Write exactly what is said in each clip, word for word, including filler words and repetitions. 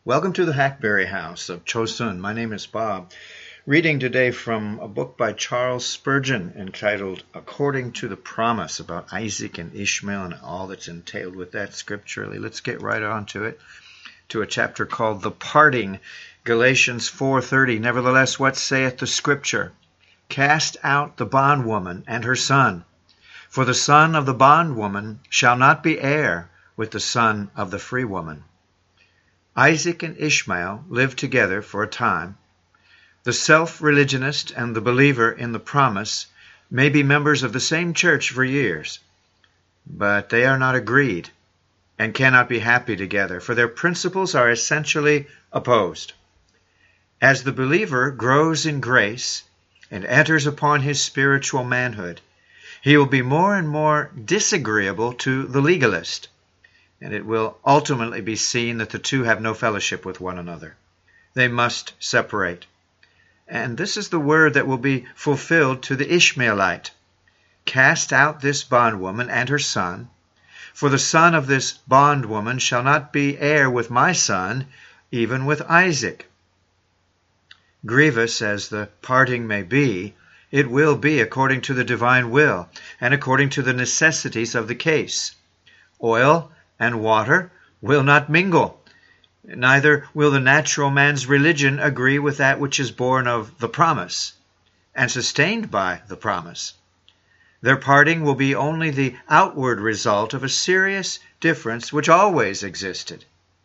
Welcome to the Hackberry House of Chosun. My name is Bob. Reading today from a book by Charles Spurgeon entitled According to the Promise, about Isaac and Ishmael and all that's entailed with that scripturally. Let's get right on to it, to a chapter called The Parting, Galatians four thirty. Nevertheless, what saith the scripture? Cast out the bondwoman and her son, for the son of the bondwoman shall not be heir with the son of the free woman. Isaac and Ishmael lived together for a time. The self-religionist and the believer in the promise may be members of the same church for years, but they are not agreed and cannot be happy together, for their principles are essentially opposed. As the believer grows in grace and enters upon his spiritual manhood, he will be more and more disagreeable to the legalist, and it will ultimately be seen that the two have no fellowship with one another. They must separate. And this is the word that will be fulfilled to the Ishmaelite. Cast out this bondwoman and her son, for the son of this bondwoman shall not be heir with my son, even with Isaac. Grievous as the parting may be, it will be according to the divine will and according to the necessities of the case. Oil and water will not mingle. Neither will the natural man's religion agree with that which is born of the promise and sustained by the promise. Their parting will be only the outward result of a serious difference which always existed.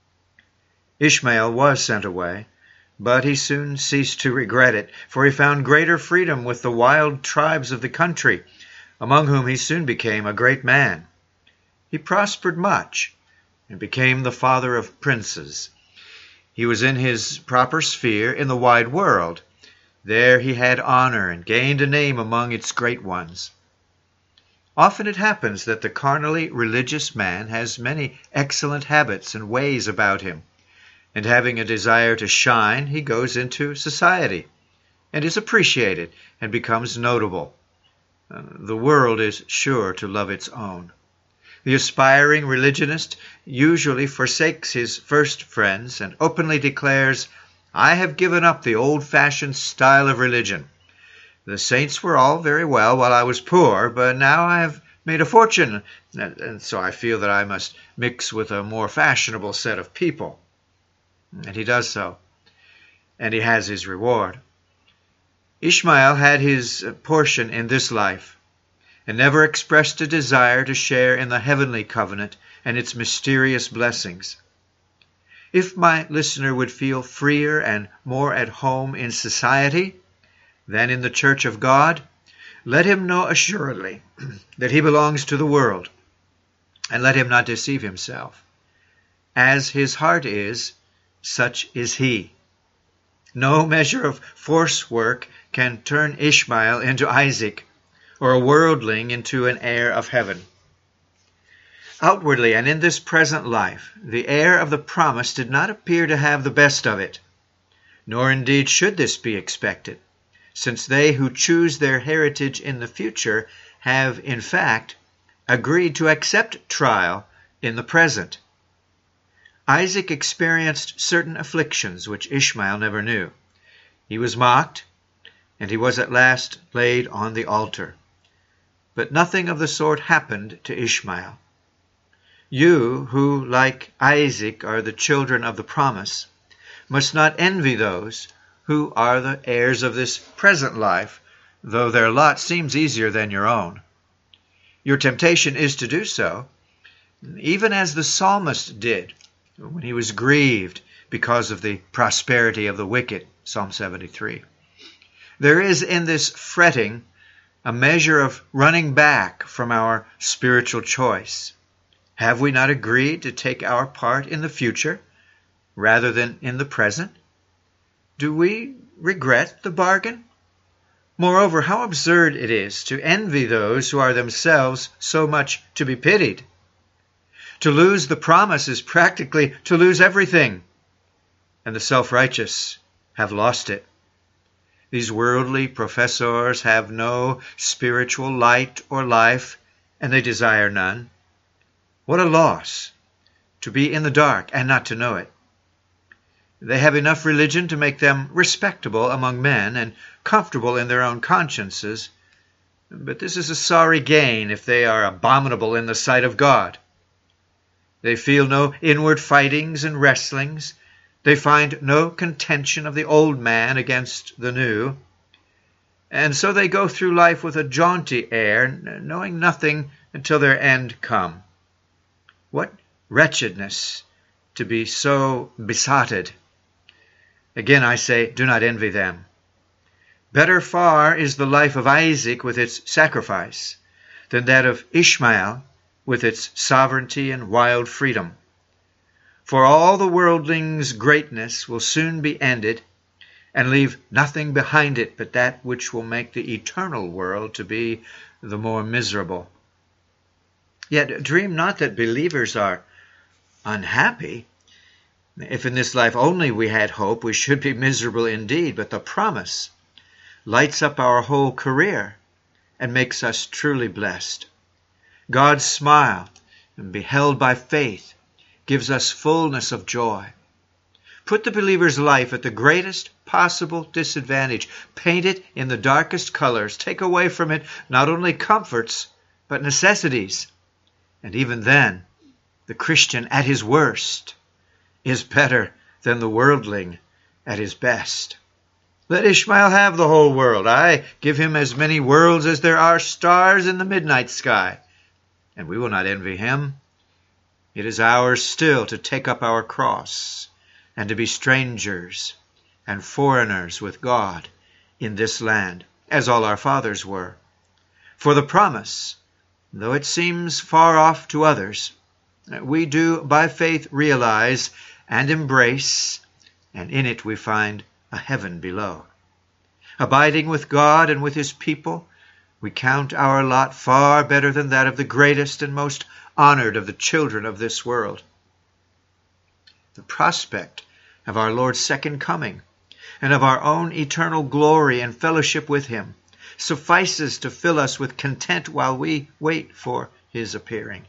Ishmael was sent away, but he soon ceased to regret it, for he found greater freedom with the wild tribes of the country, among whom he soon became a great man. He prospered much and became the father of princes. He was in his proper sphere in the wide world. There he had honor and gained a name among its great ones. Often it happens that the carnally religious man has many excellent habits and ways about him, and having a desire to shine, he goes into society and is appreciated and becomes notable. Uh, the world is sure to love its own. The aspiring religionist usually forsakes his first friends and openly declares, I have given up the old-fashioned style of religion. The saints were all very well while I was poor, but now I have made a fortune, and so I feel that I must mix with a more fashionable set of people. And he does so, and he has his reward. Ishmael had his portion in this life, and never expressed a desire to share in the heavenly covenant and its mysterious blessings. If my listener would feel freer and more at home in society than in the church of God, let him know assuredly that he belongs to the world, and let him not deceive himself. As his heart is, such is he. No measure of force work can turn Ishmael into Isaac, or a worldling into an heir of heaven. Outwardly and in this present life, the heir of the promise did not appear to have the best of it, nor indeed should this be expected, since they who choose their heritage in the future have, in fact, agreed to accept trial in the present. Isaac experienced certain afflictions which Ishmael never knew. He was mocked, and he was at last laid on the altar. But nothing of the sort happened to Ishmael. You, who, like Isaac, are the children of the promise, must not envy those who are the heirs of this present life, though their lot seems easier than your own. Your temptation is to do so, even as the psalmist did when he was grieved because of the prosperity of the wicked, Psalm seventy-three. There is in this fretting a measure of running back from our spiritual choice. Have we not agreed to take our part in the future rather than in the present? Do we regret the bargain? Moreover, how absurd it is to envy those who are themselves so much to be pitied. To lose the promise is practically to lose everything, and the self-righteous have lost it. These worldly professors have no spiritual light or life, and they desire none. What a loss to be in the dark and not to know it. They have enough religion to make them respectable among men and comfortable in their own consciences, but this is a sorry gain if they are abominable in the sight of God. They feel no inward fightings and wrestlings. They find no contention of the old man against the new. And so they go through life with a jaunty air, knowing nothing until their end come. What wretchedness to be so besotted! Again I say, do not envy them. Better far is the life of Isaac with its sacrifice than that of Ishmael with its sovereignty and wild freedom. For all the worldling's greatness will soon be ended, and leave nothing behind it but that which will make the eternal world to be the more miserable. Yet dream not that believers are unhappy. If in this life only we had hope, we should be miserable indeed, but the promise lights up our whole career and makes us truly blessed. God's smile, and beheld by faith, gives us fullness of joy. Put the believer's life at the greatest possible disadvantage. Paint it in the darkest colors. Take away from it not only comforts, but necessities. And even then, the Christian at his worst is better than the worldling at his best. Let Ishmael have the whole world. Aye, give him as many worlds as there are stars in the midnight sky, and we will not envy him. It is ours still to take up our cross and to be strangers and foreigners with God in this land, as all our fathers were. For the promise, though it seems far off to others, we do by faith realize and embrace, and in it we find a heaven below. Abiding with God and with his people, we count our lot far better than that of the greatest and most honored of the children of this world. The prospect of our Lord's second coming and of our own eternal glory and fellowship with him suffices to fill us with content while we wait for his appearing.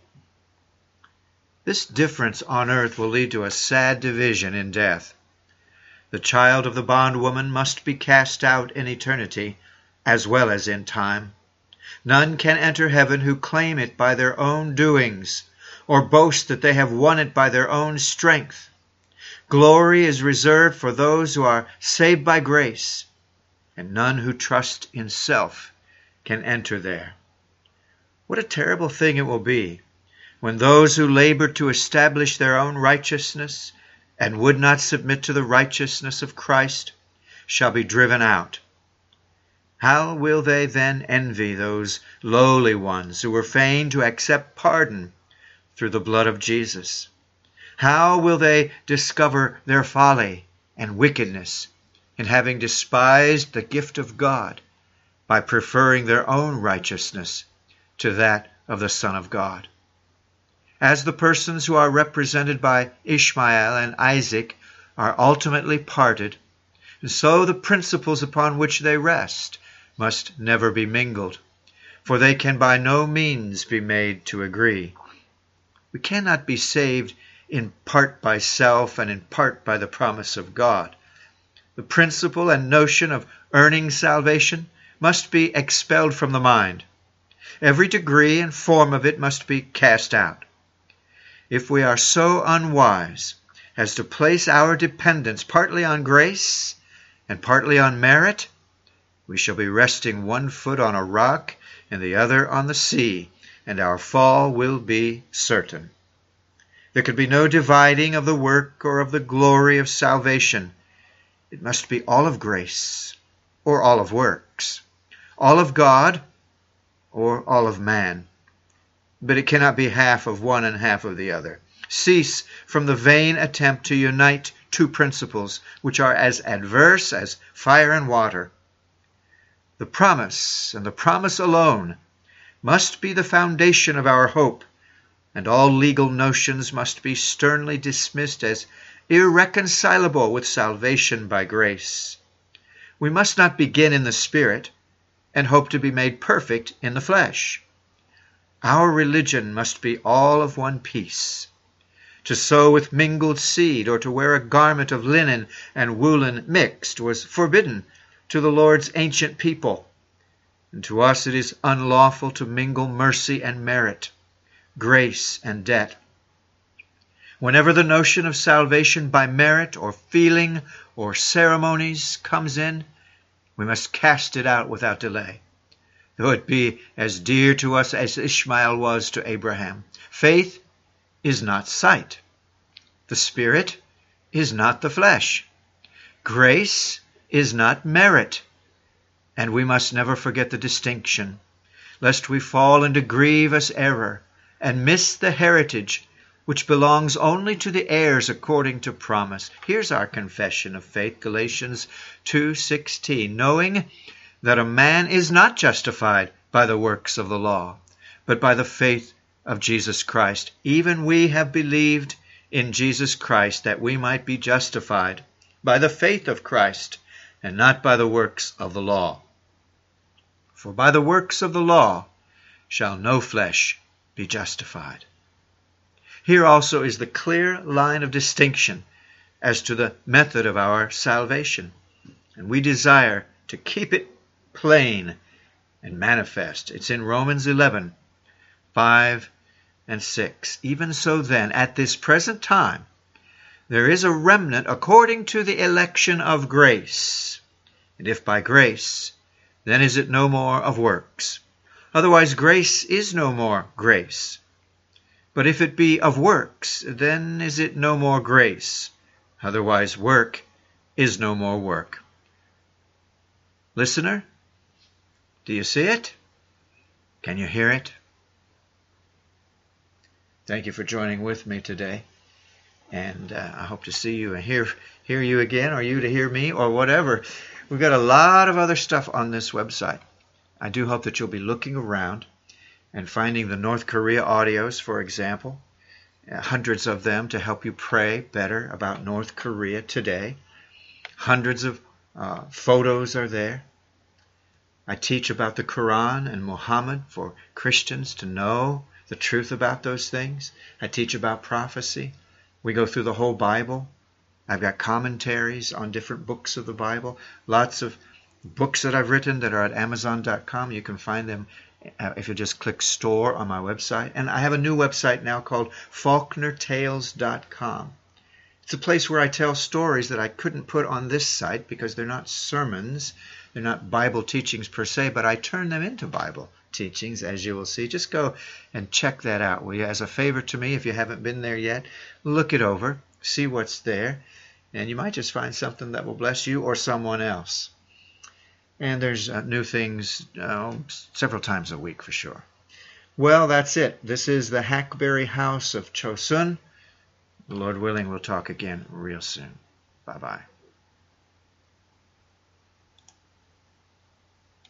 This difference on earth will lead to a sad division in death. The child of the bondwoman must be cast out in eternity as well as in time. None can enter heaven who claim it by their own doings, or boast that they have won it by their own strength. Glory is reserved for those who are saved by grace, and none who trust in self can enter there. What a terrible thing it will be when those who labor to establish their own righteousness and would not submit to the righteousness of Christ shall be driven out. How will they then envy those lowly ones who were fain to accept pardon through the blood of Jesus? How will they discover their folly and wickedness in having despised the gift of God by preferring their own righteousness to that of the Son of God? As the persons who are represented by Ishmael and Isaac are ultimately parted, and so the principles upon which they rest must never be mingled, for they can by no means be made to agree. We cannot be saved in part by self and in part by the promise of God. The principle and notion of earning salvation must be expelled from the mind. Every degree and form of it must be cast out. If we are so unwise as to place our dependence partly on grace and partly on merit, we shall be resting one foot on a rock and the other on the sea, and our fall will be certain. There could be no dividing of the work or of the glory of salvation. It must be all of grace or all of works, all of God or all of man. But it cannot be half of one and half of the other. Cease from the vain attempt to unite two principles which are as adverse as fire and water. The promise, and the promise alone, must be the foundation of our hope, and all legal notions must be sternly dismissed as irreconcilable with salvation by grace. We must not begin in the Spirit and hope to be made perfect in the flesh. Our religion must be all of one piece. To sow with mingled seed, or to wear a garment of linen and woolen mixed, was forbidden to the Lord's ancient people. And to us it is unlawful to mingle mercy and merit, grace and debt. Whenever the notion of salvation by merit or feeling or ceremonies comes in, we must cast it out without delay, though it be as dear to us as Ishmael was to Abraham. Faith is not sight. The Spirit is not the flesh. Grace is not merit. And we must never forget the distinction, lest we fall into grievous error and miss the heritage which belongs only to the heirs according to promise. Here's our confession of faith, Galatians two sixteen, knowing that a man is not justified by the works of the law, but by the faith of Jesus Christ. Even we have believed in Jesus Christ, that we might be justified by the faith of Christ, and not by the works of the law. For by the works of the law shall no flesh be justified. Here also is the clear line of distinction as to the method of our salvation, and we desire to keep it plain and manifest. It's in Romans eleven, five and six. Even so then, at this present time, there is a remnant according to the election of grace. And if by grace, then is it no more of works. Otherwise grace is no more grace. But if it be of works, then is it no more grace. Otherwise work is no more work. Listener, do you see it? Can you hear it? Thank you for joining with me today. And uh, I hope to see you and hear, hear you again, or you to hear me, or whatever. We've got a lot of other stuff on this website. I do hope that you'll be looking around and finding the North Korea audios, for example, uh, hundreds of them to help you pray better about North Korea today. Hundreds of uh, photos are there. I teach about the Quran and Muhammad for Christians to know the truth about those things. I teach about prophecy. We go through the whole Bible. I've got commentaries on different books of the Bible. Lots of books that I've written that are at amazon dot com. You can find them uh, if you just click store on my website. And I have a new website now called faulkner tales dot com. It's a place where I tell stories that I couldn't put on this site because they're not sermons. They're not Bible teachings per se, but I turn them into Bible teachings, as you will see. Just go and check that out, will you? As a favor to me, if you haven't been there yet, look it over, see what's there, and you might just find something that will bless you or someone else. And there's uh, new things uh, several times a week for sure. Well, that's it. This is the Hackberry House of Chosun. Lord willing, we'll talk again real soon. Bye-bye.